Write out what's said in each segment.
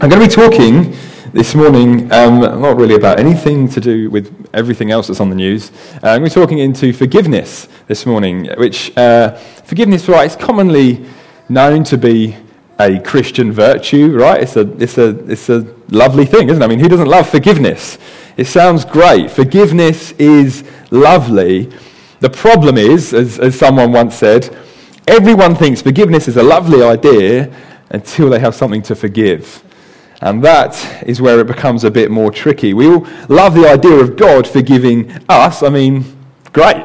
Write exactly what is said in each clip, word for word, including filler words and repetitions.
I'm going to be talking this morning, um, not really about anything to do with everything else that's on the news. Uh, I'm going to be talking into forgiveness this morning, which uh, forgiveness, right, is commonly known to be a Christian virtue, right? It's a, it's a, it's a lovely thing, isn't it? I mean, who doesn't love forgiveness? It sounds great. Forgiveness is lovely. The problem is, as, as someone once said, everyone thinks forgiveness is a lovely idea until they have something to forgive. And that is where it becomes a bit more tricky. We all love the idea of God forgiving us. I mean, great.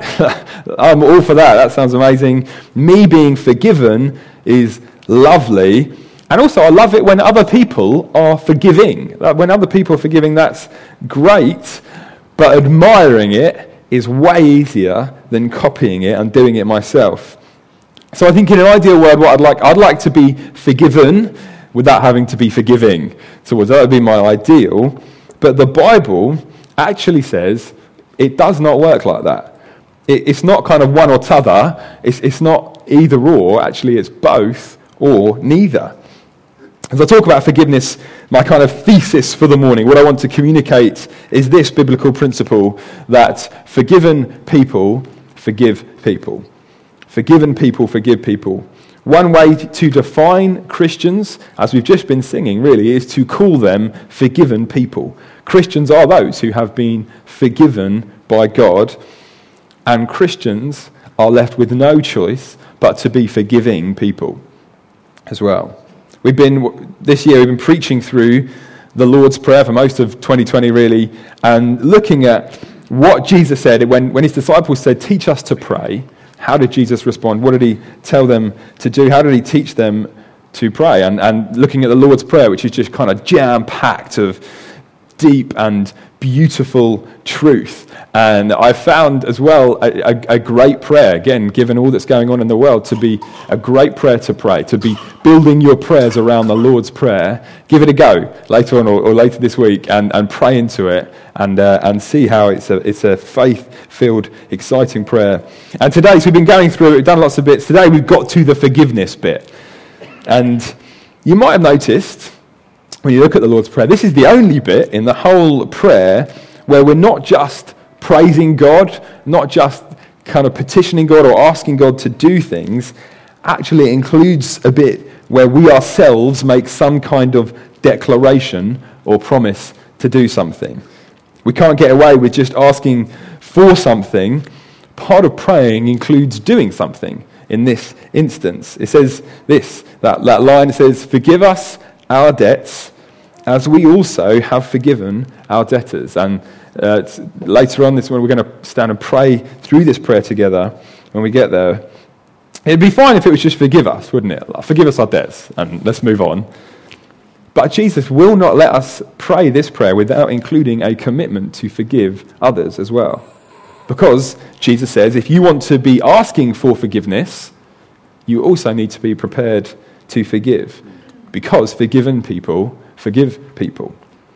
I'm all for that. That sounds amazing. Me being forgiven is lovely. And also, I love it when other people are forgiving. When other people are forgiving, that's great. But admiring it is way easier than copying it and doing it myself. So I think in an ideal world, what I'd like, I'd like to be forgiven without having to be forgiving. So that would be my ideal. But the Bible actually says it does not work like that. It, it's not kind of one or t'other. It's, it's not either or. Actually, it's both or neither. As I talk about forgiveness, my kind of thesis for the morning, what I want to communicate is this biblical principle that forgiven people forgive people. Forgiven people forgive people. One way to define Christians, as we've just been singing really, is to call them forgiven people. Christians are those who have been forgiven by God, and Christians are left with no choice but to be forgiving people as well. We've been, this year, we've been preaching through the Lord's Prayer for most of twenty twenty really, and looking at what Jesus said when, when his disciples said, "Teach us to pray." How did Jesus respond? What did he tell them to do? How did he teach them to pray? And, and looking at the Lord's Prayer, which is just kind of jam-packed of deep and beautiful truth. And I found as well a, a, a great prayer, again, given all that's going on in the world, to be a great prayer to pray, to be building your prayers around the Lord's Prayer. Give it a go later on or, or later this week and, and pray into it and uh, and see how it's a it's a faith-filled, exciting prayer. And today, so we've been going through it, we've done lots of bits. Today we've got to the forgiveness bit. And you might have noticed, when you look at the Lord's Prayer, this is the only bit in the whole prayer where we're not just praising God, not just kind of petitioning God or asking God to do things. Actually, it includes a bit where we ourselves make some kind of declaration or promise to do something. We can't get away with just asking for something. Part of praying includes doing something. In this instance, it says this, that, that line says, "Forgive us our debts as we also have forgiven our debtors." And uh, later on this morning, we're going to stand and pray through this prayer together when we get there. It'd be fine if it was just forgive us, wouldn't it? Like, forgive us our debts and let's move on. But Jesus will not let us pray this prayer without including a commitment to forgive others as well. Because Jesus says if you want to be asking for forgiveness, you also need to be prepared to forgive. Because forgiven people forgive people.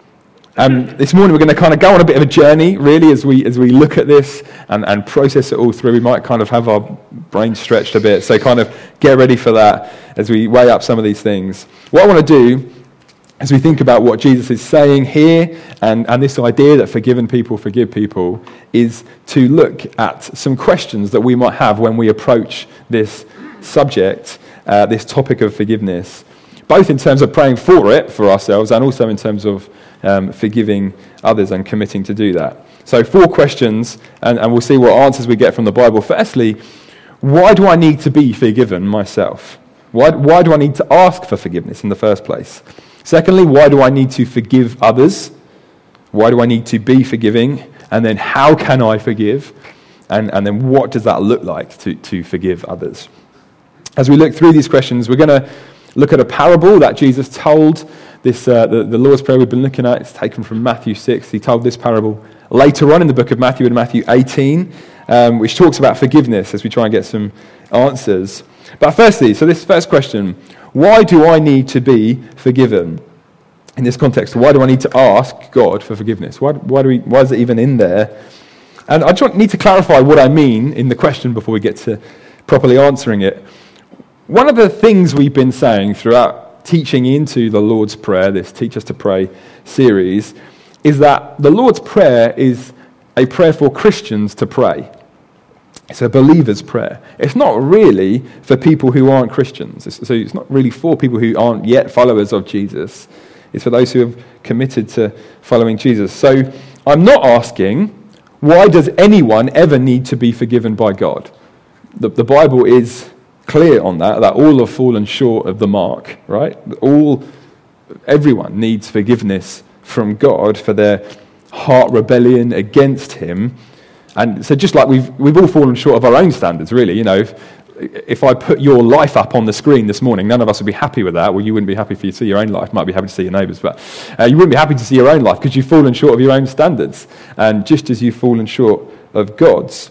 Um, this morning we're going to kind of go on a bit of a journey, really, as we as we look at this and, and process it all through. We might kind of have our brains stretched a bit, so kind of get ready for that as we weigh up some of these things. What I want to do, as we think about what Jesus is saying here, and, and this idea that forgiven people forgive people, is to look at some questions that we might have when we approach this subject, uh, this topic of forgiveness, both in terms of praying for it, for ourselves, and also in terms of um, forgiving others and committing to do that. So four questions, and, and we'll see what answers we get from the Bible. Firstly, why do I need to be forgiven myself? Why, why do I need to ask for forgiveness in the first place? Secondly, why do I need to forgive others? Why do I need to be forgiving? And then how can I forgive? And, and then what does that look like to, to forgive others? As we look through these questions, we're going to look at a parable that Jesus told. This uh, the, the Lord's Prayer we've been looking at, it's taken from Matthew six. He told this parable later on in the book of Matthew, in Matthew eighteen, um, which talks about forgiveness as we try and get some answers. But firstly, so this first question, why do I need to be forgiven? In this context, why do I need to ask God for forgiveness? Why, why, do we, why is it even in there? And I just need to clarify what I mean in the question before we get to properly answering it. One of the things we've been saying throughout teaching into the Lord's Prayer, this Teach Us to Pray series, is that the Lord's Prayer is a prayer for Christians to pray. It's a believer's prayer. It's not really for people who aren't Christians. It's, so it's not really for people who aren't yet followers of Jesus. It's for those who have committed to following Jesus. So I'm not asking, why does anyone ever need to be forgiven by God? The, the Bible is clear on that, that all have fallen short of the mark, right? All, everyone needs forgiveness from God for their heart rebellion against him. And so just like we've we've all fallen short of our own standards, really. You know, if, if I put your life up on the screen this morning, none of us would be happy with that. Well, you wouldn't be happy for you to see your own life. Might be happy to see your neighbours, but uh, you wouldn't be happy to see your own life because you've fallen short of your own standards, and just as you've fallen short of God's.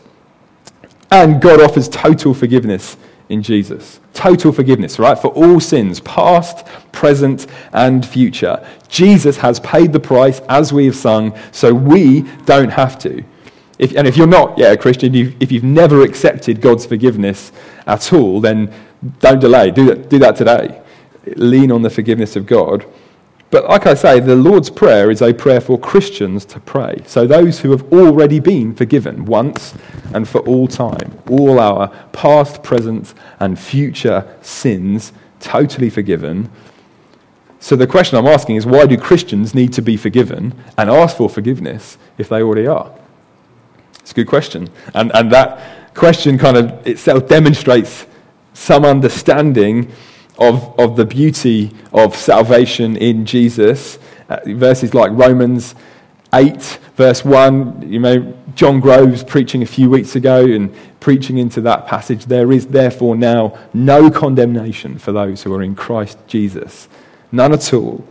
And God offers total forgiveness in Jesus. Total forgiveness, right? For all sins, past, present, and future. Jesus has paid the price, as we have sung, so we don't have to. If, and if you're not yet a Christian, you've, if you've never accepted God's forgiveness at all, then don't delay. Do that, do that today. Lean on the forgiveness of God. But like I say, the Lord's Prayer is a prayer for Christians to pray. So those who have already been forgiven once and for all time. All our past, present, and future sins totally forgiven. So the question I'm asking is, why do Christians need to be forgiven and ask for forgiveness if they already are? It's a good question. And and that question kind of itself demonstrates some understanding of, of the beauty of salvation in Jesus. Uh, verses like Romans eight, verse one, you know, John Groves preaching a few weeks ago and preaching into that passage, there is therefore now no condemnation for those who are in Christ Jesus. None at all.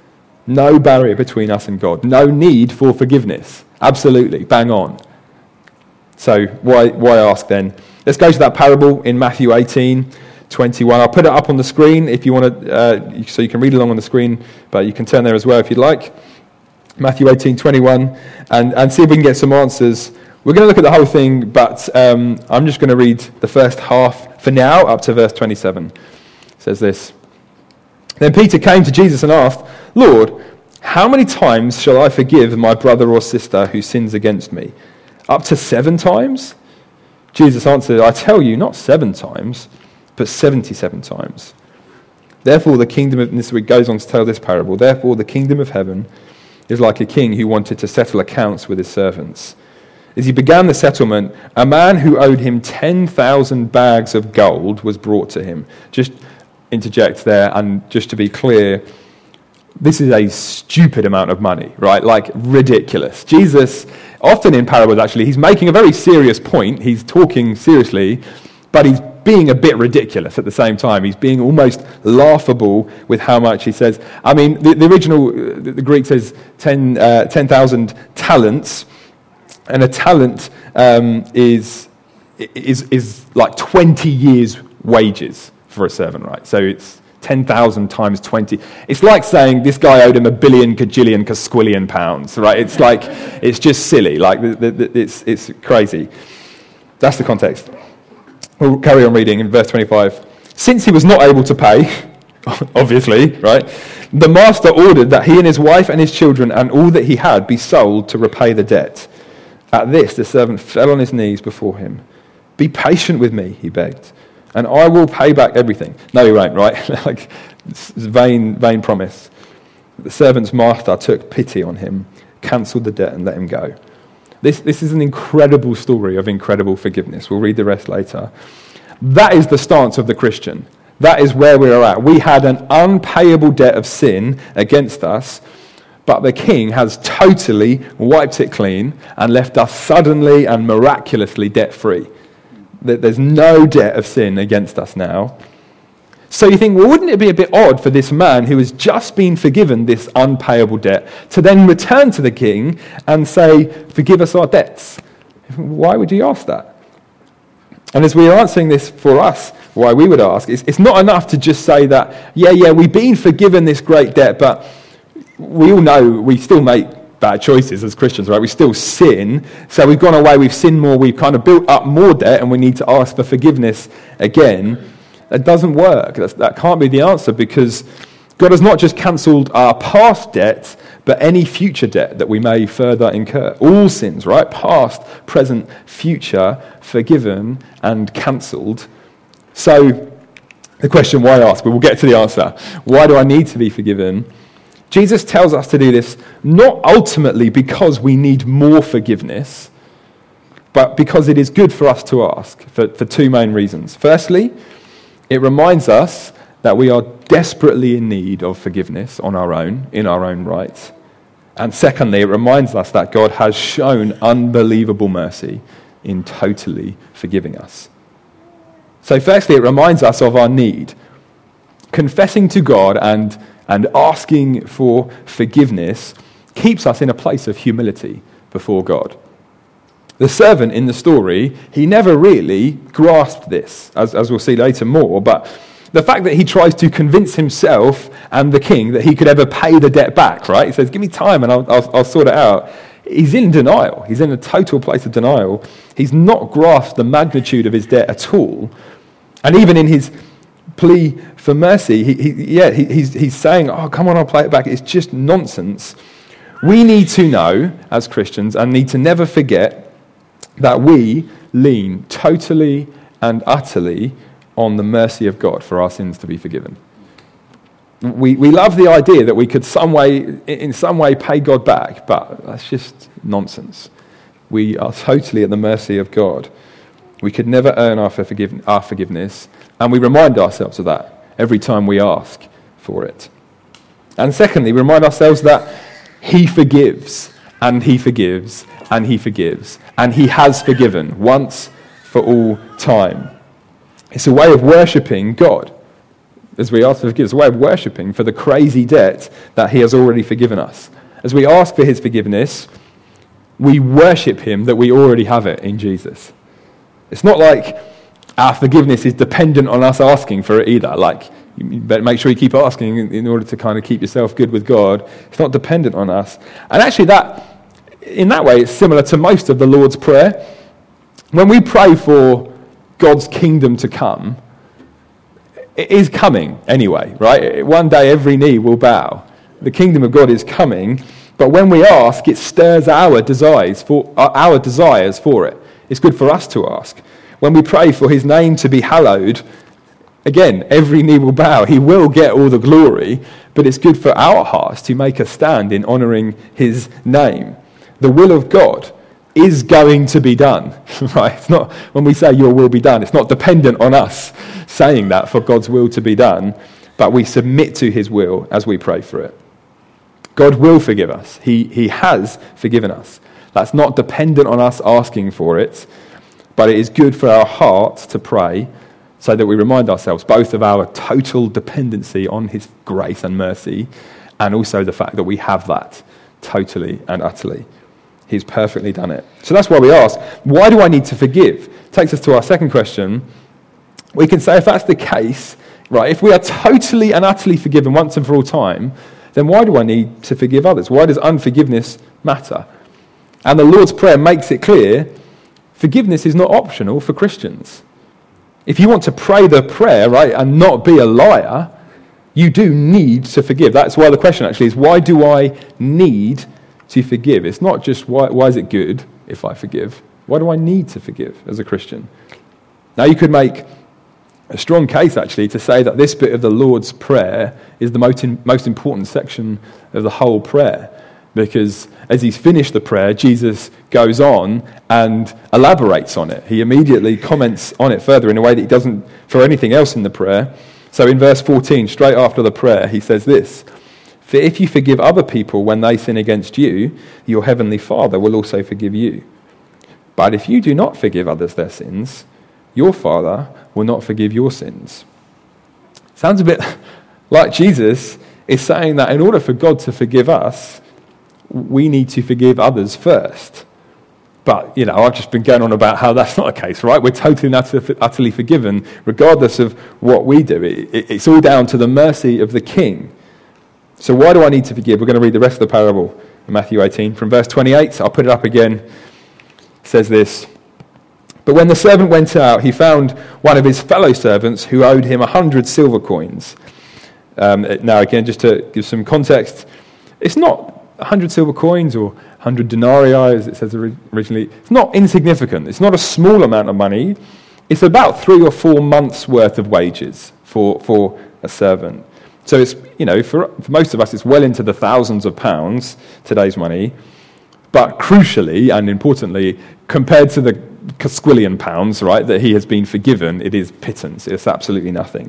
No barrier between us and God. No need for forgiveness. Absolutely. Bang on. So why why ask then? Let's go to that parable in Matthew eighteen, twenty-one. I'll put it up on the screen if you want to, uh, so you can read along on the screen, but you can turn there as well if you'd like. Matthew eighteen, twenty-one, and, and see if we can get some answers. We're going to look at the whole thing, but um, I'm just going to read the first half for now, up to verse twenty-seven. It says this. Then Peter came to Jesus and asked, Lord, how many times shall I forgive my brother or sister who sins against me? Up to seven times? Jesus answered, I tell you, not seven times, but seventy-seven times. Therefore the kingdom of, and this goes on to tell this parable, therefore the kingdom of heaven is like a king who wanted to settle accounts with his servants. As he began the settlement, a man who owed him ten thousand bags of gold was brought to him. Just interject there, and just to be clear, this is a stupid amount of money, right? Like, ridiculous. Jesus, often in parables actually, he's making a very serious point. He's talking seriously, but he's being a bit ridiculous at the same time. He's being almost laughable with how much he says. I mean, the, the original, the, the Greek says ten, uh, ten thousand talents, and a talent um, is, is, is like twenty years' wages for a servant, right? So it's ten thousand times twenty. It's like saying this guy owed him a billion, cajillion, casquillion pounds, right? It's like, it's just silly. Like, the, the, the, it's it's crazy. That's the context. We'll carry on reading in verse twenty-five. Since he was not able to pay, obviously, right, the master ordered that he and his wife and his children and all that he had be sold to repay the debt. At this, the servant fell on his knees before him. Be patient with me, he begged, and I will pay back everything. No, he won't, right? Like, it's vain, vain promise. The servant's master took pity on him, cancelled the debt, and let him go. This, this is an incredible story of incredible forgiveness. We'll read the rest later. That is the stance of the Christian. That is where we are at. We had an unpayable debt of sin against us, but the King has totally wiped it clean and left us suddenly and miraculously debt-free. There's no debt of sin against us now. So you think, well, wouldn't it be a bit odd for this man who has just been forgiven this unpayable debt to then return to the king and say, forgive us our debts? Why would he ask that? And as we are answering this for us, why we would ask, it's, it's not enough to just say that, yeah, yeah, we've been forgiven this great debt, but we all know we still make bad choices as Christians, right? We still sin. So we've gone away, we've sinned more, we've kind of built up more debt, and we need to ask for forgiveness again. That doesn't work. That's, that can't be the answer, because God has not just cancelled our past debt, but any future debt that we may further incur. All sins, right? Past, present, future, forgiven and cancelled. So the question why ask? But we'll get to the answer. Why do I need to be forgiven? Jesus tells us to do this not ultimately because we need more forgiveness, but because it is good for us to ask for, for two main reasons. Firstly, it reminds us that we are desperately in need of forgiveness on our own, in our own right. And secondly, it reminds us that God has shown unbelievable mercy in totally forgiving us. So firstly, it reminds us of our need. Confessing to God and, and asking for forgiveness keeps us in a place of humility before God. The servant in the story, he never really grasped this, as, as we'll see later more, but the fact that he tries to convince himself and the king that he could ever pay the debt back, right? He says, give me time and I'll, I'll, I'll sort it out. He's in denial. He's in a total place of denial. He's not grasped the magnitude of his debt at all. And even in his plea for mercy, he, he, yeah, he, he's, he's saying, oh, come on, I'll pay it back. It's just nonsense. We need to know, as Christians, and need to never forget that we lean totally and utterly on the mercy of God for our sins to be forgiven. We we love the idea that we could some way, in some way pay God back, but that's just nonsense. We are totally at the mercy of God. We could never earn our, forgive, our forgiveness, and we remind ourselves of that every time we ask for it. And secondly, we remind ourselves that he forgives, and he forgives, and he forgives, and he has forgiven once for all time. It's a way of worshipping God. As we ask for forgiveness, a way of worshipping for the crazy debt that he has already forgiven us. As we ask for his forgiveness, we worship him that we already have it in Jesus. It's not like our forgiveness is dependent on us asking for it either. Like, you better make sure you keep asking in order to kind of keep yourself good with God. It's not dependent on us. And actually, that in that way, it's similar to most of the Lord's Prayer. When we pray for God's kingdom to come, it is coming anyway, right? One day every knee will bow. The kingdom of God is coming, but when we ask, it stirs our desires for our desires for it. It's good for us to ask. When we pray for his name to be hallowed, again, every knee will bow. He will get all the glory, but it's good for our hearts to make a stand in honouring his name. The will of God is going to be done, right? It's not, when we say your will be done, it's not dependent on us saying that for God's will to be done, but we submit to his will as we pray for it. God will forgive us. He, he has forgiven us. That's not dependent on us asking for it, but it is good for our hearts to pray so that we remind ourselves both of our total dependency on his grace and mercy, and also the fact that we have that totally and utterly. He's perfectly done it. So that's why we ask, why do I need to forgive? Takes us to our second question. We can say if that's the case, right, if we are totally and utterly forgiven once and for all time, then why do I need to forgive others? Why does unforgiveness matter? And the Lord's Prayer makes it clear, forgiveness is not optional for Christians. If you want to pray the prayer, right, and not be a liar, you do need to forgive. That's why the question actually is, why do I need to forgive? It's not just why, why is it good if I forgive? Why do I need to forgive as a Christian? Now you could make a strong case actually to say that this bit of the Lord's Prayer is the most, in, most important section of the whole prayer, because as he's finished the prayer, Jesus goes on and elaborates on it. He immediately comments on it further in a way that he doesn't for anything else in the prayer. So in verse fourteen, straight after the prayer, he says this, "For if you forgive other people when they sin against you, your heavenly Father will also forgive you. But if you do not forgive others their sins, your Father will not forgive your sins." Sounds a bit like Jesus is saying that in order for God to forgive us, we need to forgive others first. But, you know, I've just been going on about how that's not the case, right? We're totally and utterly forgiven, regardless of what we do. It, it, it's all down to the mercy of the King. So why do I need to forgive? We're going to read the rest of the parable in Matthew eighteen. From verse twenty-eight, I'll put it up again. It says this, "But when the servant went out, he found one of his fellow servants who owed him a hundred silver coins. Um, now, again, just to give some context, it's not one hundred silver coins or one hundred denarii, as it says originally. It's not insignificant. It's not a small amount of money. It's about three or four months' worth of wages for, for a servant. So it's, you know, for, for most of us, it's well into the thousands of pounds, today's money. But crucially and importantly, compared to the Casquillian pounds, right, that he has been forgiven, it is pittance. It's absolutely nothing.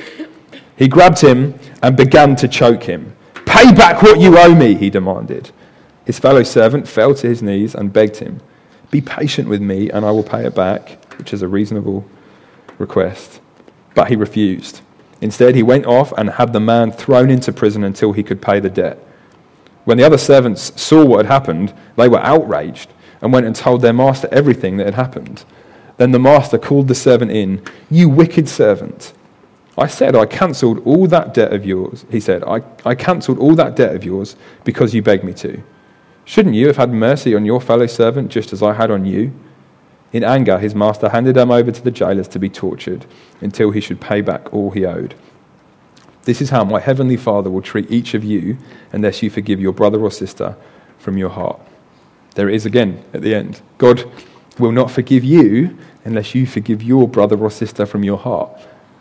He grabbed him and began to choke him. "Pay back what you owe me," he demanded. His fellow servant fell to his knees and begged him, "Be patient with me and I will pay it back," which is a reasonable request. But he refused. Instead, he went off and had the man thrown into prison until he could pay the debt. When the other servants saw what had happened, they were outraged and went and told their master everything that had happened. Then the master called the servant in. "You wicked servant. I said I cancelled all that debt of yours." He said, I, I cancelled all that debt of yours because you begged me to. Shouldn't you have had mercy on your fellow servant just as I had on you?" In anger, his master handed him over to the jailers to be tortured until he should pay back all he owed. "This is how my heavenly Father will treat each of you unless you forgive your brother or sister from your heart." There it is again at the end. God will not forgive you unless you forgive your brother or sister from your heart.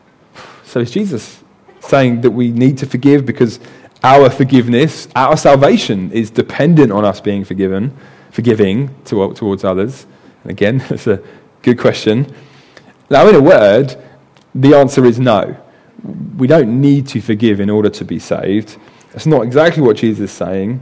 So is Jesus saying that we need to forgive because our forgiveness, our salvation is dependent on us being forgiven, forgiving to, towards others? And again, that's a good question. Now, in a word, the answer is no. We don't need to forgive in order to be saved. That's not exactly what Jesus is saying.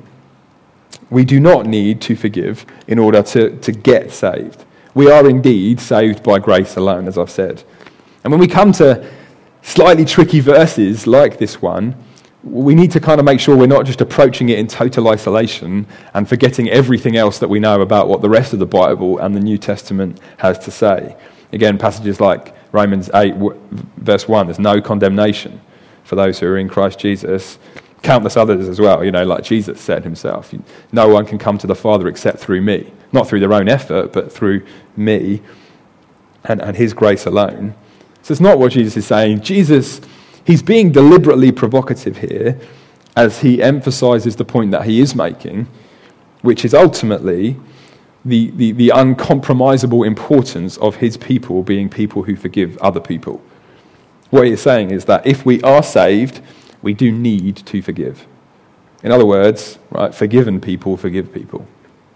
We do not need to forgive in order to, to get saved. We are indeed saved by grace alone, as I've said. And when we come to slightly tricky verses like this one, we need to kind of make sure we're not just approaching it in total isolation and forgetting everything else that we know about what the rest of the Bible and the New Testament has to say. Again, passages like Romans eight, verse one, there's no condemnation for those who are in Christ Jesus. Countless others as well, you know, like Jesus said himself, no one can come to the Father except through me. Not through their own effort, but through me and, and his grace alone. So it's not what Jesus is saying. Jesus, he's being deliberately provocative here as he emphasizes the point that he is making, which is ultimately the, the, the uncompromisable importance of his people being people who forgive other people. What he's saying is that if we are saved, we do need to forgive. In other words, right, forgiven people forgive people.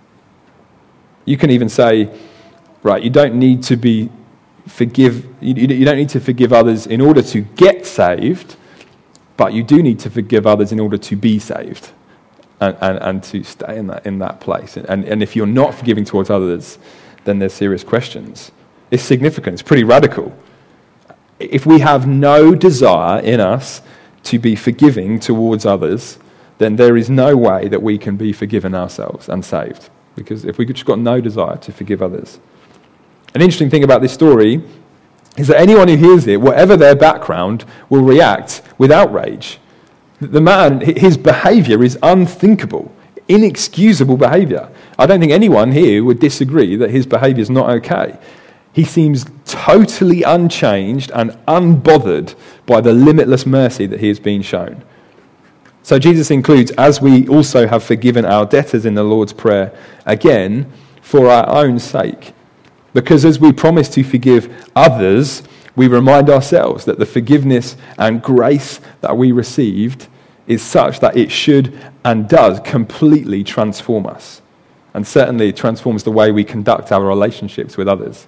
You can even say, right, you don't need to be forgive. You, you don't need to forgive others in order to get saved, but you do need to forgive others in order to be saved, and, and, and to stay in that in that place. And and if you're not forgiving towards others, then there's serious questions. It's significant. It's pretty radical. If we have no desire in us to be forgiving towards others, then there is no way that we can be forgiven ourselves and saved. Because if we've just got no desire to forgive others. An interesting thing about this story is that anyone who hears it, whatever their background, will react with outrage. The man, his behaviour is unthinkable, inexcusable behaviour. I don't think anyone here would disagree that his behaviour is not okay. He seems totally unchanged and unbothered by the limitless mercy that he has been shown. So Jesus includes, as we also have forgiven our debtors in the Lord's Prayer, again, for our own sake. Because as we promise to forgive others, we remind ourselves that the forgiveness and grace that we received is such that it should and does completely transform us. And certainly transforms the way we conduct our relationships with others.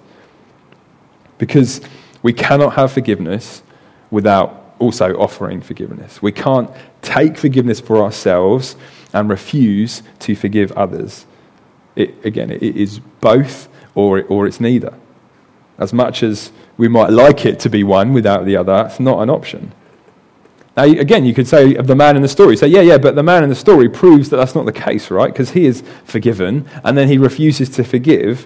Because we cannot have forgiveness without also offering forgiveness. We can't take forgiveness for ourselves and refuse to forgive others. It, again, it is both or, or it's neither. As much as we might like it to be one without the other, it's not an option. Now, again, you could say of the man in the story, say, yeah, yeah, but the man in the story proves that that's not the case, right? Because he is forgiven, and then he refuses to forgive.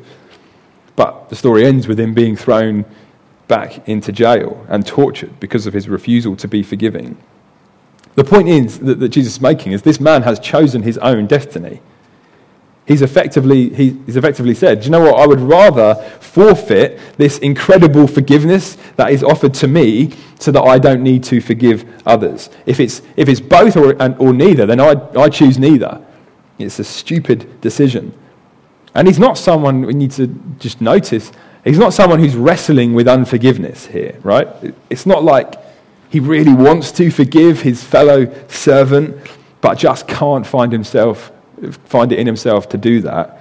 But the story ends with him being thrown back into jail and tortured because of his refusal to be forgiving. The point is that, that Jesus is making is this man has chosen his own destiny. He's effectively, he, he's effectively said, do you know what, I would rather forfeit this incredible forgiveness that is offered to me so that I don't need to forgive others. If it's, if it's both or, and, or neither, then I, I choose neither. It's a stupid decision. And he's not someone, we need to just notice, he's not someone who's wrestling with unforgiveness here, right? It's not like he really wants to forgive his fellow servant, but just can't find himself find it in himself to do that.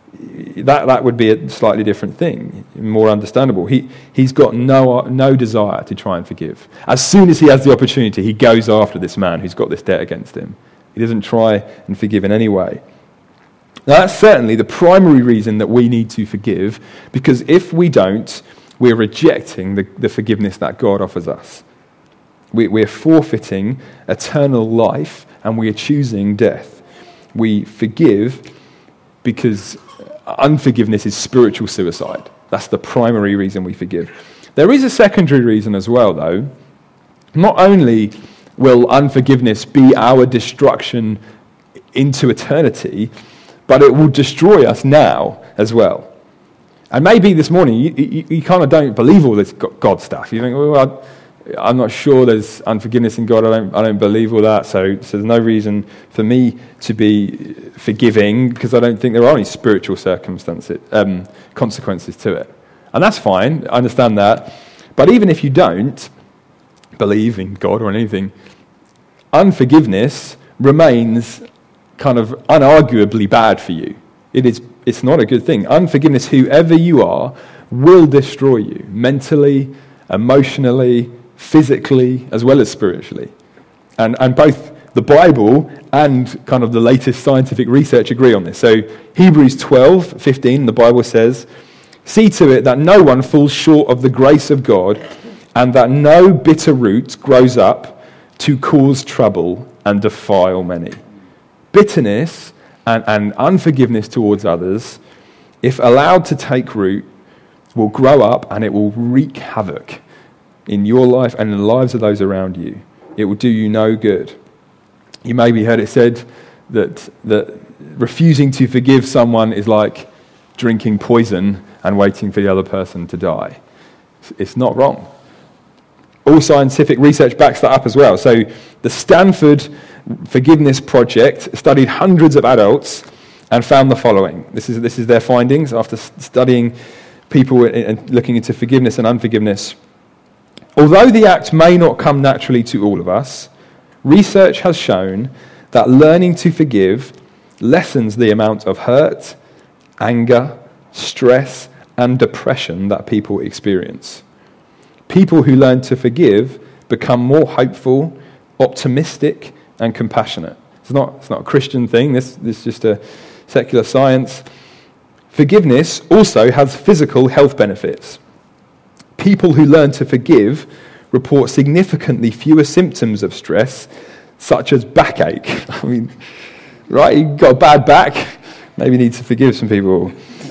That that would be a slightly different thing, more understandable. He he's got no no desire to try and forgive. As soon as he has the opportunity, he goes after this man who's got this debt against him. He doesn't try and forgive in any way. Now, that's certainly the primary reason that we need to forgive, because if we don't, we're rejecting the, the forgiveness that God offers us. We, we're forfeiting eternal life, and we are choosing death. We forgive because unforgiveness is spiritual suicide. That's the primary reason we forgive. There is a secondary reason as well, though. Not only will unforgiveness be our destruction into eternity, but it will destroy us now as well. And maybe this morning you, you, you kind of don't believe all this God stuff. You think, well, I, I'm not sure there's unforgiveness in God. I don't I don't believe all that. So, so there's no reason for me to be forgiving because I don't think there are any spiritual circumstances, um, consequences to it. And that's fine. I understand that. But even if you don't believe in God or anything, unforgiveness remains kind of unarguably bad for you. It is. It's not a good thing. Unforgiveness, whoever you are, will destroy you mentally, emotionally, physically, as well as spiritually. And and both the Bible and kind of the latest scientific research agree on this. So Hebrews twelve fifteen, the Bible says, "See to it that no one falls short of the grace of God, and that no bitter root grows up to cause trouble and defile many." Bitterness and, and unforgiveness towards others, if allowed to take root, will grow up and it will wreak havoc in your life and in the lives of those around you. It will do you no good. You maybe heard it said that that refusing to forgive someone is like drinking poison and waiting for the other person to die. It's not wrong. All scientific research backs that up as well. So the Stanford Forgiveness Project studied hundreds of adults and found the following. This is this is their findings after studying people and looking into forgiveness and unforgiveness. Although the act may not come naturally to all of us, research has shown that learning to forgive lessens the amount of hurt, anger, stress, and depression that people experience. People who learn to forgive become more hopeful, optimistic, and compassionate. It's not, it's not a Christian thing. This, this is just a secular science. Forgiveness also has physical health benefits. People who learn to forgive report significantly fewer symptoms of stress, such as backache. I mean, right? You've got a bad back, maybe you need to forgive some people.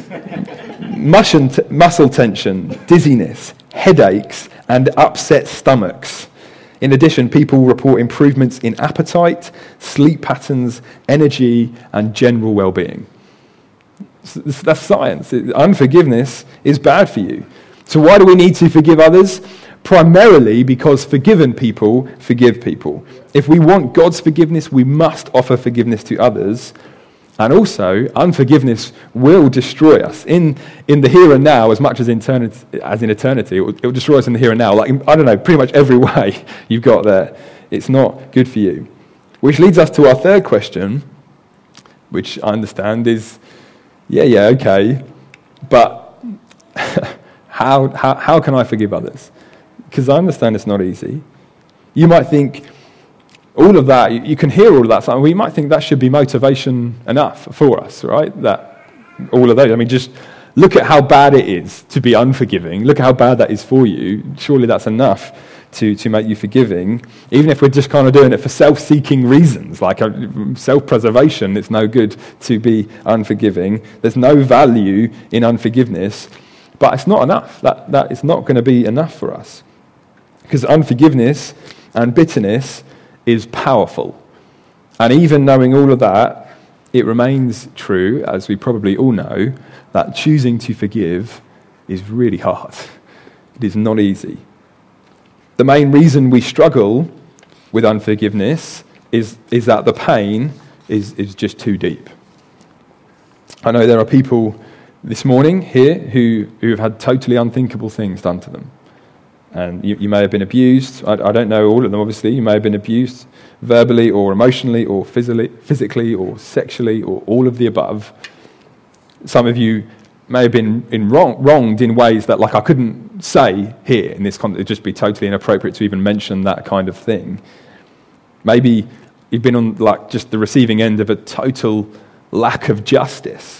Muscle tension, dizziness, headaches, and upset stomachs. In addition, people report improvements in appetite, sleep patterns, energy, and general well-being. That's science. Unforgiveness is bad for you. So why do we need to forgive others? Primarily because forgiven people forgive people. If we want God's forgiveness, we must offer forgiveness to others. And also, unforgiveness will destroy us in, in the here and now as much as, eternity, as in eternity. It will, it will destroy us in the here and now. Like, I don't know, pretty much every way you've got there. It's not good for you. Which leads us to our third question, which I understand is, yeah, yeah, okay, but how, how, how can I forgive others? Because I understand it's not easy. You might think, all of that, you can hear all of that. So we might think that should be motivation enough for us, right? That all of those. I mean, just look at how bad it is to be unforgiving. Look at how bad that is for you. Surely that's enough to, to make you forgiving. Even if we're just kind of doing it for self-seeking reasons, like self-preservation, it's no good to be unforgiving. There's no value in unforgiveness, but it's not enough. That that is not going to be enough for us. Because unforgiveness and bitterness is powerful. And even knowing all of that, it remains true, as we probably all know, that choosing to forgive is really hard. It is not easy. The main reason we struggle with unforgiveness is, is that the pain is, is just too deep. I know there are people this morning here who, who have had totally unthinkable things done to them. And you, you may have been abused. I, I don't know all of them, obviously. You may have been abused verbally or emotionally or physically, physically or sexually or all of the above. Some of you may have been in wrong, wronged in ways that, like, I couldn't say here in this context. It'd just be totally inappropriate to even mention that kind of thing. Maybe you've been on, like, just the receiving end of a total lack of justice.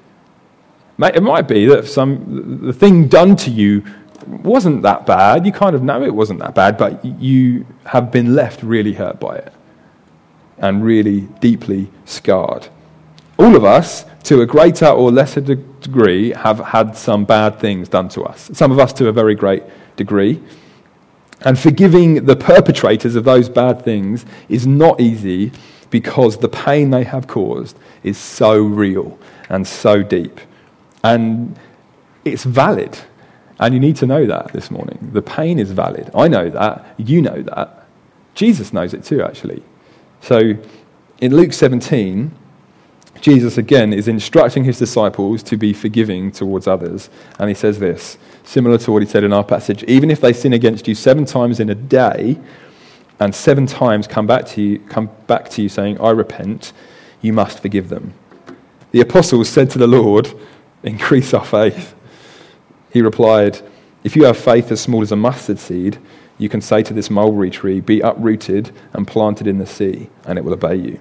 It might be that some the thing done to you wasn't that bad. You kind of know it wasn't that bad, but you have been left really hurt by it and really deeply scarred. All of us, to a greater or lesser de- degree, have had some bad things done to us. Some of us to a very great degree. And forgiving the perpetrators of those bad things is not easy because the pain they have caused is so real and so deep. And it's valid. And you need to know that this morning. The pain is valid. I know that. You know that. Jesus knows it too, actually. So in Luke seventeen, Jesus again is instructing his disciples to be forgiving towards others. And he says this, similar to what he said in our passage, even if they sin against you seven times in a day, and seven times come back to you, come back to you saying, I repent, you must forgive them. The apostles said to the Lord, increase our faith. He replied, if you have faith as small as a mustard seed, you can say to this mulberry tree, be uprooted and planted in the sea, and it will obey you.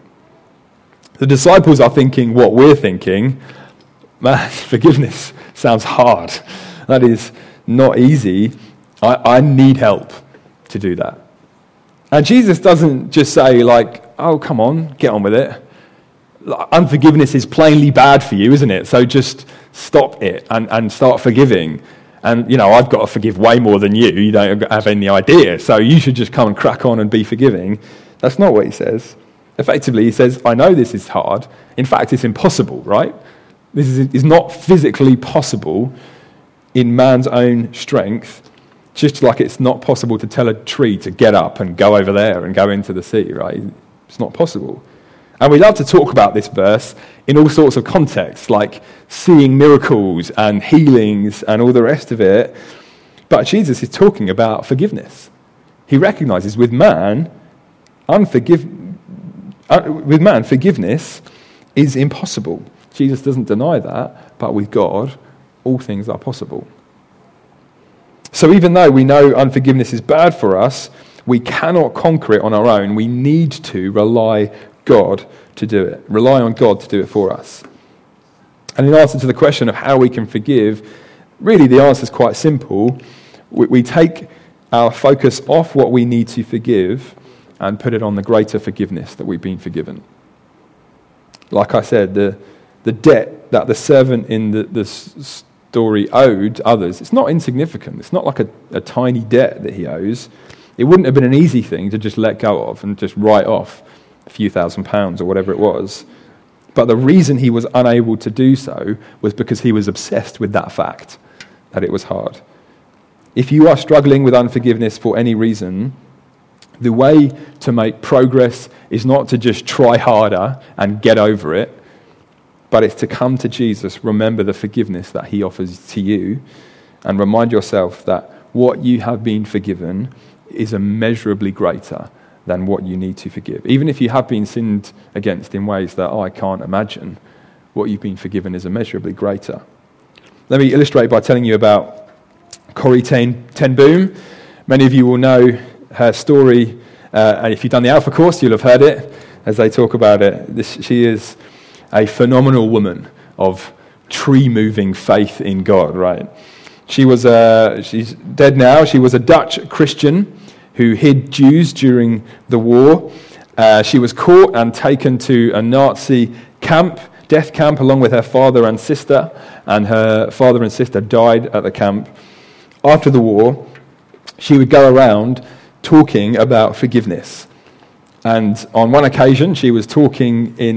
The disciples are thinking what we're thinking. Man, forgiveness sounds hard. That is not easy. I, I need help to do that. And Jesus doesn't just say, like, oh, come on, get on with it. Unforgiveness is plainly bad for you, isn't it? So just stop it and, and start forgiving. And, you know, I've got to forgive way more than you. You don't have any idea. So you should just come and crack on and be forgiving. That's not what he says. Effectively, he says, I know this is hard. In fact, it's impossible, right? This is, is not physically possible in man's own strength, just like it's not possible to tell a tree to get up and go over there and go into the sea, right? It's not possible. And we love to talk about this verse in all sorts of contexts, like seeing miracles and healings and all the rest of it. But Jesus is talking about forgiveness. He recognizes with man, unforgive, uh, with man, forgiveness is impossible. Jesus doesn't deny that, but with God, all things are possible. So even though we know unforgiveness is bad for us, we cannot conquer it on our own. We need to rely God to do it. Rely on God to do it for us. And in answer to the question of how we can forgive, really the answer is quite simple. We, we take our focus off what we need to forgive and put it on the greater forgiveness that we've been forgiven. Like I said, the, the debt that the servant in the, the story owed others, it's not insignificant. It's not like a, a tiny debt that he owes. It wouldn't have been an easy thing to just let go of and just write off a few thousand pounds or whatever it was. But the reason he was unable to do so was because he was obsessed with that fact, that it was hard. If you are struggling with unforgiveness for any reason, the way to make progress is not to just try harder and get over it, but it's to come to Jesus, remember the forgiveness that he offers to you, and remind yourself that what you have been forgiven is immeasurably greater than what you need to forgive. Even if you have been sinned against in ways that I can't imagine, what you've been forgiven is immeasurably greater. Let me illustrate by telling you about Corrie ten, ten Boom. Many of you will know her story, uh, and if you've done the Alpha course, you'll have heard it as they talk about it. This, she is a phenomenal woman of tree-moving faith in God, right? She was a, she's dead now. She was a Dutch Christian who hid Jews during the war. Uh, she was caught and taken to a Nazi camp, death camp, along with her father and sister, and her father and sister died at the camp. After the war, she would go around talking about forgiveness. And on one occasion, she was talking in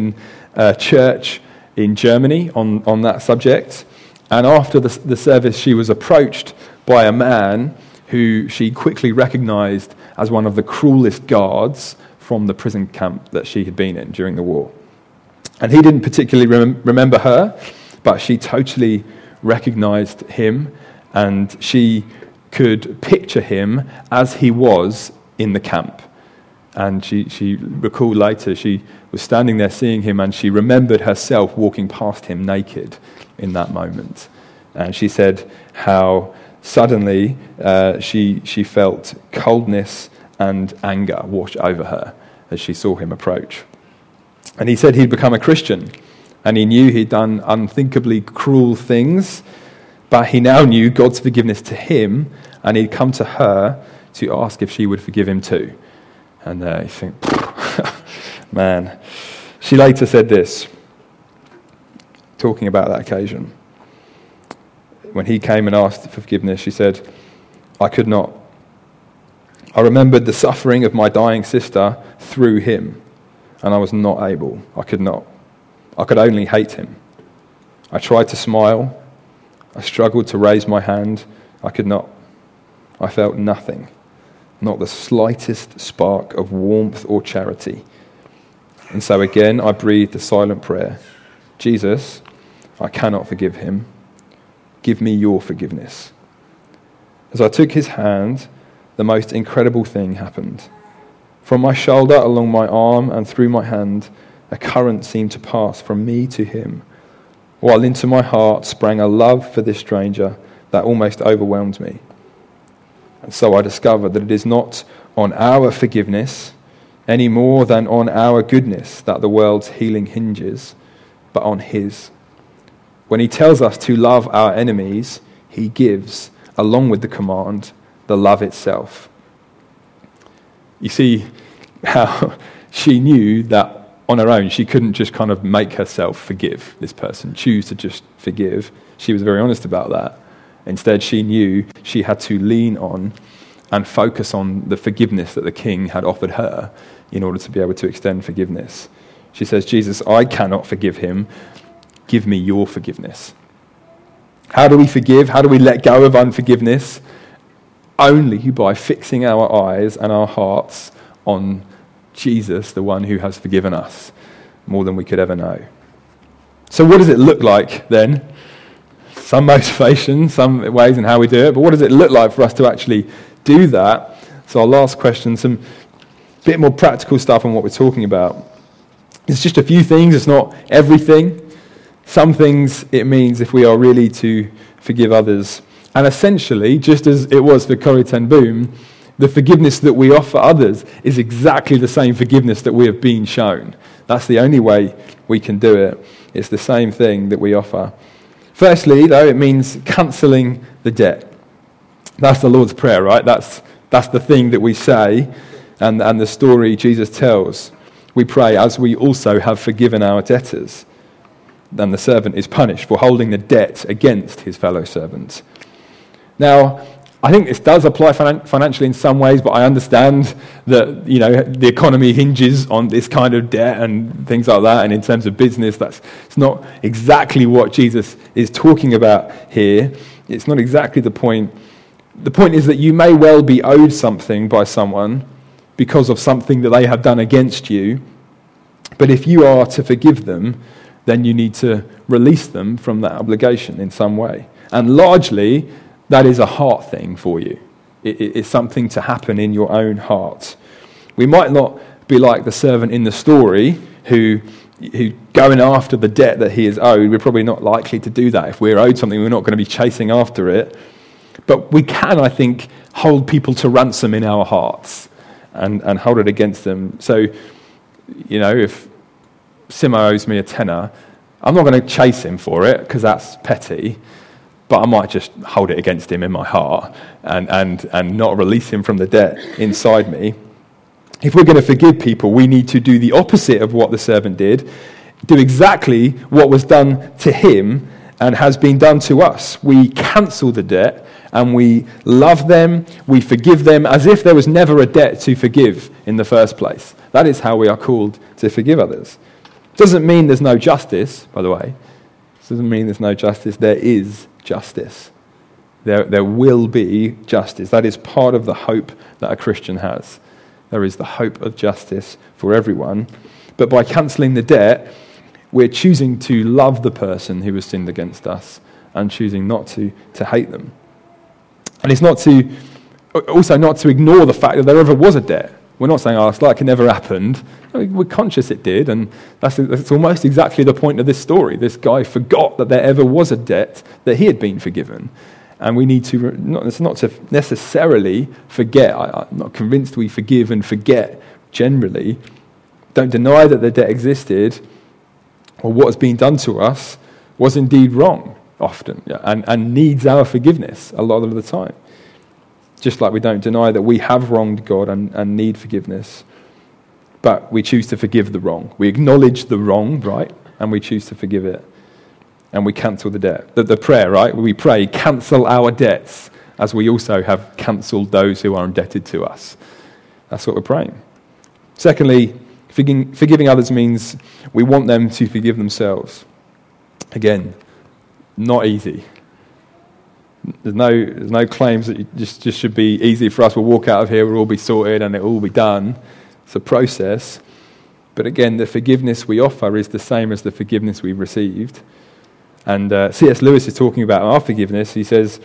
uh, church in Germany on, on that subject. And after the, the service, she was approached by a man who she quickly recognized as one of the cruelest guards from the prison camp that she had been in during the war. And he didn't particularly rem- remember her, but she totally recognized him, and she could picture him as he was in the camp. And she, she recalled later, she was standing there seeing him, and she remembered herself walking past him naked in that moment. And she said how suddenly uh, she she felt coldness and anger wash over her as she saw him approach. And he said he'd become a Christian, and he knew he'd done unthinkably cruel things, but he now knew God's forgiveness to him, and he'd come to her to ask if she would forgive him too. And uh, you think, man. She later said this, talking about that occasion. When he came and asked for forgiveness, she said, I could not. I remembered the suffering of my dying sister through him, and I was not able. I could not. I could only hate him. I tried to smile. I struggled to raise my hand. I could not. I felt nothing, not the slightest spark of warmth or charity. And so again, I breathed a silent prayer. Jesus, I cannot forgive him. Give me your forgiveness. As I took his hand, the most incredible thing happened. From my shoulder, along my arm, and through my hand, a current seemed to pass from me to him, while into my heart sprang a love for this stranger that almost overwhelmed me. And so I discovered that it is not on our forgiveness any more than on our goodness that the world's healing hinges, but on his. When he tells us to love our enemies, he gives, along with the command, the love itself. You see how she knew that on her own she couldn't just kind of make herself forgive this person, choose to just forgive. She was very honest about that. Instead, she knew she had to lean on and focus on the forgiveness that the king had offered her in order to be able to extend forgiveness. She says, Jesus, I cannot forgive him. Give me your forgiveness. How do we forgive? How do we let go of unforgiveness? Only by fixing our eyes and our hearts on Jesus, the one who has forgiven us more than we could ever know. So what does it look like then? Some motivation, some ways in how we do it, but what does it look like for us to actually do that? So our last question, some bit more practical stuff on what we're talking about. It's just a few things, it's not everything. Some things it means if we are really to forgive others. And essentially, just as it was for Corrie ten Boom, the forgiveness that we offer others is exactly the same forgiveness that we have been shown. That's the only way we can do it. It's the same thing that we offer. Firstly, though, it means cancelling the debt. That's the Lord's Prayer, right? That's that's the thing that we say and, and the story Jesus tells. We pray, as we also have forgiven our debtors. Then the servant is punished for holding the debt against his fellow servants. Now, I think this does apply finan- financially in some ways, but I understand that, you know, the economy hinges on this kind of debt and things like that, and in terms of business, that's it's not exactly what Jesus is talking about here. It's not exactly the point. The point is that you may well be owed something by someone because of something that they have done against you, but if you are to forgive them, then you need to release them from that obligation in some way. And largely, that is a heart thing for you. It, it, it's something to happen in your own heart. We might not be like the servant in the story who, who going after the debt that he is owed. We're probably not likely to do that. If we're owed something, we're not going to be chasing after it. But we can, I think, hold people to ransom in our hearts and, and hold it against them. So, you know, if Simo owes me a tenner, I'm not going to chase him for it because that's petty, but I might just hold it against him in my heart and, and, and not release him from the debt inside me. If we're going to forgive people, we need to do the opposite of what the servant did, do exactly what was done to him and has been done to us. We cancel the debt and we love them, we forgive them as if there was never a debt to forgive in the first place. That is how we are called to forgive others. Doesn't mean there's no justice, by the way. Doesn't mean there's no justice. There is justice. There, there will be justice. That is part of the hope that a Christian has. There is the hope of justice for everyone. But by cancelling the debt, we're choosing to love the person who has sinned against us and choosing not to, to hate them. And it's not to, also not to ignore the fact that there ever was a debt. We're not saying, oh, it's like it never happened. We're conscious it did, and that's, that's almost exactly the point of this story. This guy forgot that there ever was a debt, that he had been forgiven. And we need to, not, it's not to necessarily forget. I, I'm not convinced we forgive and forget generally. Don't deny that the debt existed, or what has been done to us was indeed wrong often, and, and needs our forgiveness a lot of the time. Just like we don't deny that we have wronged God and, and need forgiveness, but we choose to forgive the wrong. We acknowledge the wrong, right, and we choose to forgive it. And we cancel the debt. The, the prayer, right, we pray, cancel our debts, as we also have cancelled those who are indebted to us. That's what we're praying. Secondly, forgiving, forgiving others means we want them to forgive themselves. Again, not easy. There's no there's no claims that it just, just should be easy for us. We'll walk out of here, we'll all be sorted, and it'll all be done. It's a process. But again, the forgiveness we offer is the same as the forgiveness we've received. And uh, C S Lewis is talking about our forgiveness. He says,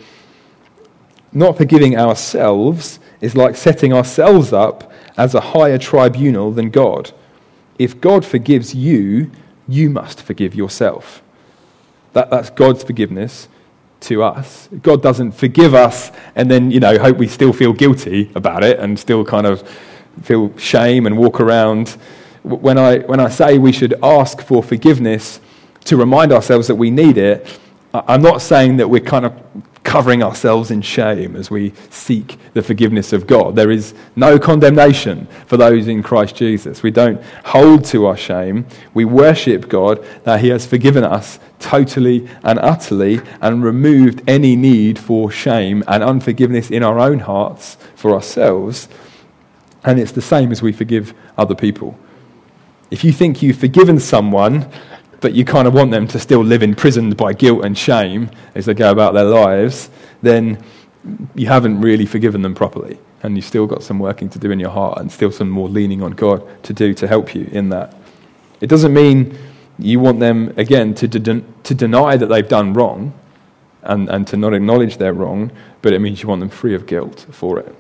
not forgiving ourselves is like setting ourselves up as a higher tribunal than God. If God forgives you, you must forgive yourself. That, that's God's forgiveness to us. God doesn't forgive us and then, you know, hope we still feel guilty about it and still kind of feel shame and walk around. When I when I say we should ask for forgiveness to remind ourselves that we need it, I'm not saying that we're kind of covering ourselves in shame as we seek the forgiveness of God. There is no condemnation for those in Christ Jesus. We don't hold to our shame. We worship God that he has forgiven us totally and utterly and removed any need for shame and unforgiveness in our own hearts for ourselves. And it's the same as we forgive other people. If you think you've forgiven someone, but you kind of want them to still live imprisoned by guilt and shame as they go about their lives, then you haven't really forgiven them properly. And you've still got some working to do in your heart and still some more leaning on God to do to help you in that. It doesn't mean you want them, again, to, de- to deny that they've done wrong and, and to not acknowledge they're wrong, but it means you want them free of guilt for it.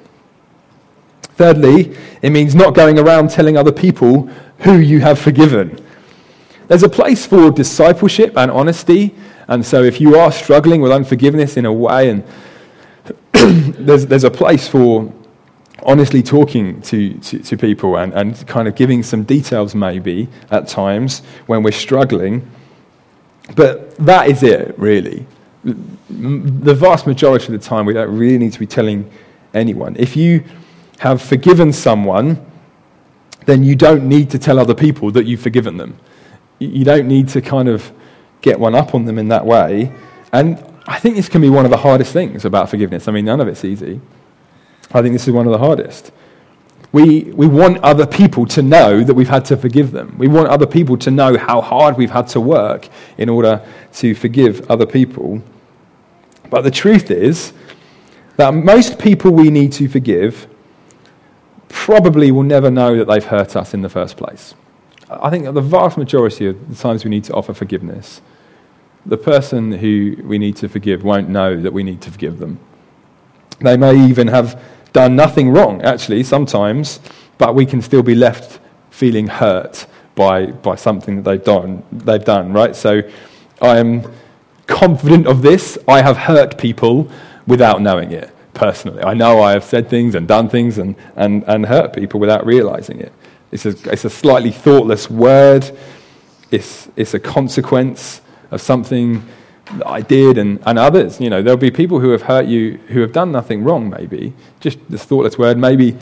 Thirdly, it means not going around telling other people who you have forgiven. There's a place for discipleship and honesty, and so if you are struggling with unforgiveness in a way, and there's there's a place for honestly talking to, to, to people and, and kind of giving some details maybe at times when we're struggling, but that is it, really. The vast majority of the time we don't really need to be telling anyone. If you have forgiven someone, then you don't need to tell other people that you've forgiven them. You don't need to kind of get one up on them in that way. And I think this can be one of the hardest things about forgiveness. I mean, none of it's easy. I think this is one of the hardest. We we want other people to know that we've had to forgive them. We want other people to know how hard we've had to work in order to forgive other people. But the truth is that most people we need to forgive probably will never know that they've hurt us in the first place. I think the vast majority of the times we need to offer forgiveness, the person who we need to forgive won't know that we need to forgive them. They may even have done nothing wrong, actually, sometimes, but we can still be left feeling hurt by by something that they've done, they've done, right? So I am confident of this. I have hurt people without knowing it, personally. I know I have said things and done things and, and, and hurt people without realizing it. It's a, it's a slightly thoughtless word. It's it's a consequence of something that I did and, and others. You know, there'll be people who have hurt you who have done nothing wrong, maybe. Just this thoughtless word, maybe.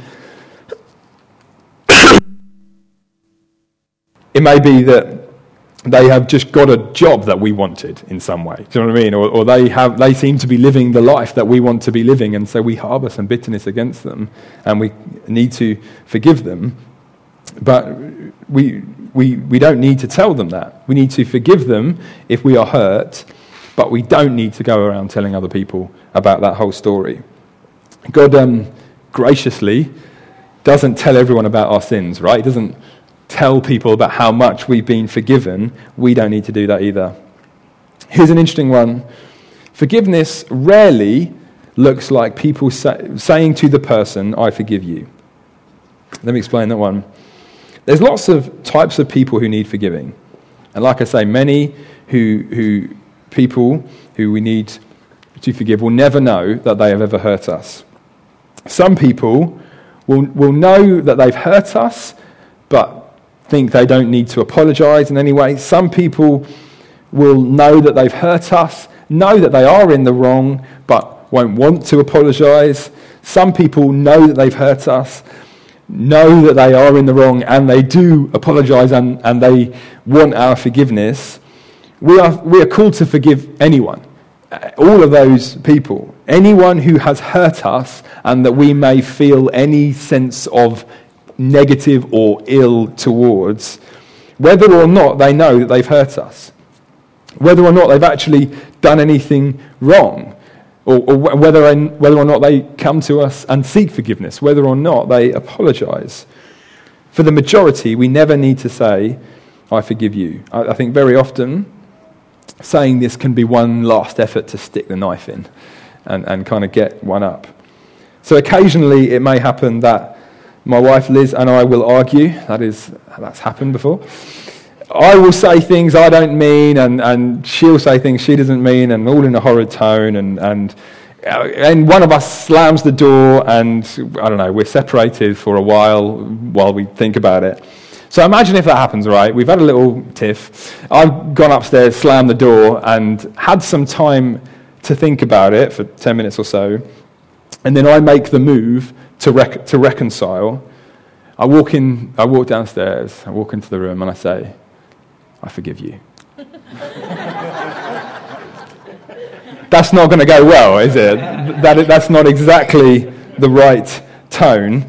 It may be that they have just got a job that we wanted in some way. Do you know what I mean? Or, or they have they seem to be living the life that we want to be living, and so we harbour some bitterness against them, and we need to forgive them. But we we, we don't need to tell them that. We need to forgive them if we are hurt, but we don't need to go around telling other people about that whole story. God um, graciously doesn't tell everyone about our sins, right? He doesn't tell people about how much we've been forgiven. We don't need to do that either. Here's an interesting one. Forgiveness rarely looks like people say, saying to the person, I forgive you. Let me explain that one. There's lots of types of people who need forgiving. And like I say, many who who people who we need to forgive will never know that they have ever hurt us. Some people will, will know that they've hurt us, but think they don't need to apologize in any way. Some people will know that they've hurt us, know that they are in the wrong, but won't want to apologize. Some people know that they've hurt us, know that they are in the wrong, and they do apologize and, and they want our forgiveness. We are, we are called to forgive anyone, all of those people, anyone who has hurt us and that we may feel any sense of negative or ill towards, whether or not they know that they've hurt us, whether or not they've actually done anything wrong, or, or whether, whether or not they come to us and seek forgiveness, whether or not they apologize. For the majority, we never need to say, I forgive you. I, I think very often saying this can be one last effort to stick the knife in and, and kind of get one up. So occasionally it may happen that my wife Liz and I will argue. That is, that's happened before. I will say things I don't mean, and, and she'll say things she doesn't mean, and all in a horrid tone, and, and and one of us slams the door, and I don't know, we're separated for a while while we think about it. So imagine if that happens, right? We've had a little tiff. I've gone upstairs, slammed the door, and had some time to think about it for ten minutes or so, and then I make the move to rec- to reconcile. I walk in, I walk downstairs, I walk into the room, and I say, I forgive you. That's not going to go well, is it? That, that's not exactly the right tone.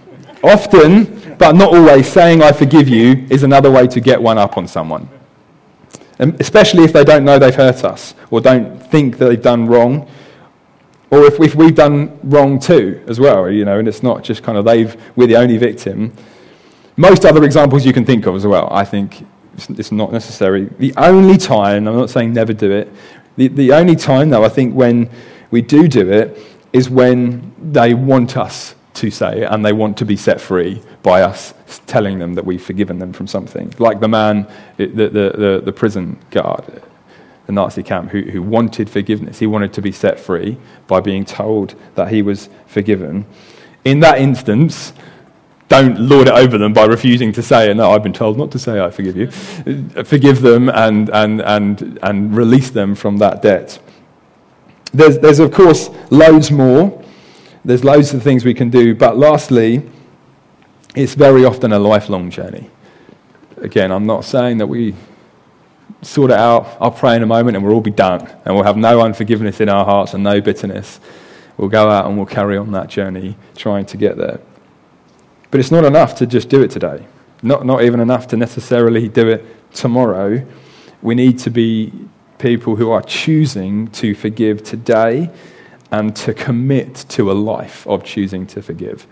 Often, but not always, saying I forgive you is another way to get one up on someone. And especially if they don't know they've hurt us, or don't think that they've done wrong, or if, if we've done wrong too, as well, you know, and it's not just kind of they've, we're the only victim. Most other examples you can think of as well, I think it's not necessary. The only time, I'm not saying never do it, the, the only time, though, I think when we do do it is when they want us to say it and they want to be set free by us telling them that we've forgiven them from something. Like the man, the, the, the, the prison guard, the Nazi camp, who, who wanted forgiveness. He wanted to be set free by being told that he was forgiven. In that instance, don't lord it over them by refusing to say it. No, I've been told not to say I forgive you. Forgive them and and and and release them from that debt. There's there's of course loads more. There's loads of things we can do. But lastly, it's very often a lifelong journey. Again, I'm not saying that we sort it out, I'll pray in a moment and we'll all be done. And we'll have no unforgiveness in our hearts and no bitterness. We'll go out and we'll carry on that journey trying to get there. But it's not enough to just do it today. Not not even enough to necessarily do it tomorrow. We need to be people who are choosing to forgive today and to commit to a life of choosing to forgive.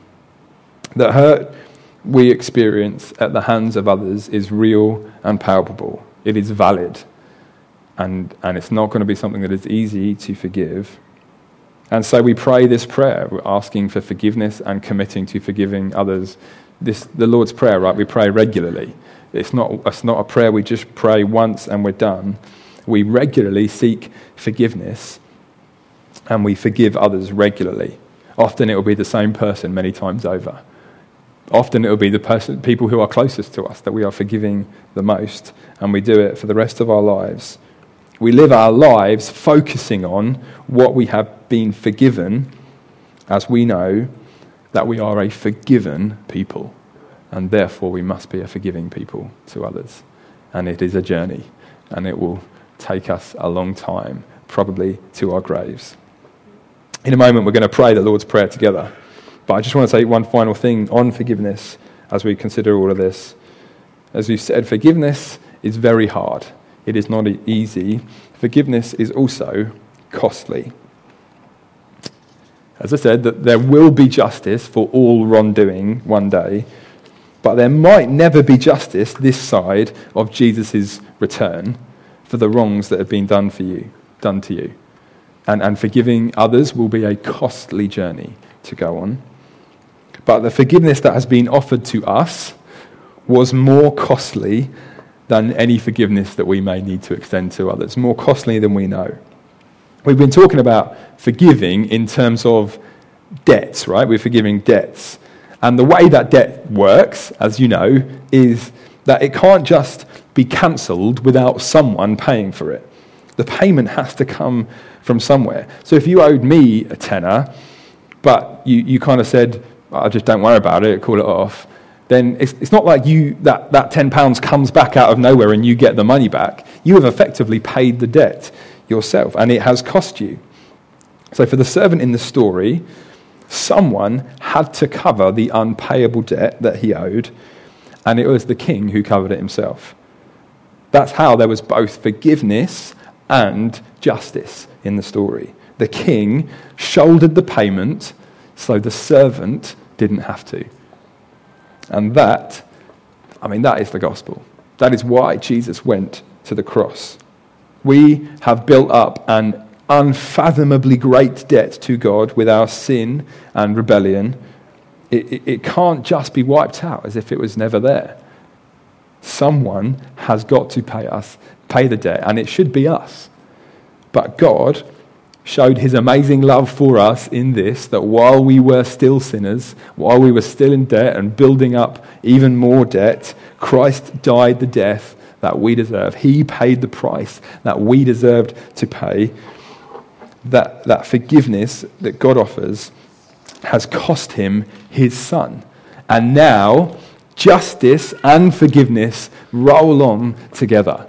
The hurt we experience at the hands of others is real and palpable. It is valid. And, and it's not going to be something that is easy to forgive. And so we pray this prayer. We're asking for forgiveness and committing to forgiving others. This, the Lord's Prayer, right? We pray regularly. It's not, it's not a prayer we just pray once and we're done. We regularly seek forgiveness and we forgive others regularly. Often it will be the same person many times over. Often it will be the person, people who are closest to us that we are forgiving the most, and we do it for the rest of our lives. We live our lives focusing on what we have been forgiven, as we know that we are a forgiven people, and therefore we must be a forgiving people to others. And it is a journey, and it will take us a long time, probably to our graves. In a moment, we're going to pray the Lord's Prayer together. But I just want to say one final thing on forgiveness as we consider all of this. As we've said, forgiveness is very hard. It is not easy. Forgiveness is also costly. As I said, that there will be justice for all wrongdoing one day, but there might never be justice this side of Jesus' return for the wrongs that have been done for you, done to you. And, and forgiving others will be a costly journey to go on. But the forgiveness that has been offered to us was more costly than any forgiveness that we may need to extend to others, more costly than we know. We've been talking about forgiving in terms of debts, right? We're forgiving debts. And the way that debt works, as you know, is that it can't just be cancelled without someone paying for it. The payment has to come from somewhere. So if you owed me a tenner, but you, you kind of said, I just don't worry about it, call it off, then it's, it's not like you that, that ten pounds comes back out of nowhere and you get the money back. You have effectively paid the debt yourself, and it has cost you. So for the servant in the story, someone had to cover the unpayable debt that he owed, and it was the king who covered it himself. That's how there was both forgiveness and justice in the story. The king shouldered the payment so the servant didn't have to. And that, I mean, that is the gospel. That is why Jesus went to the cross. We have built up an unfathomably great debt to God with our sin and rebellion. It, it, it can't just be wiped out as if it was never there. Someone has got to pay us, pay the debt, and it should be us. But God showed his amazing love for us in this, that while we were still sinners, while we were still in debt and building up even more debt, Christ died the death that we deserve. He paid the price that we deserved to pay. That, that forgiveness that God offers has cost him his son. And now, justice and forgiveness roll on together.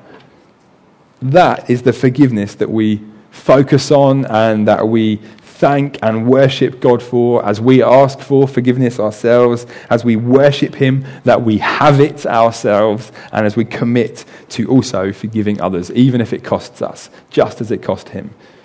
That is the forgiveness that we focus on and that we thank and worship God for as we ask for forgiveness ourselves, as we worship him, that we have it ourselves, and as we commit to also forgiving others, even if it costs us, just as it cost him.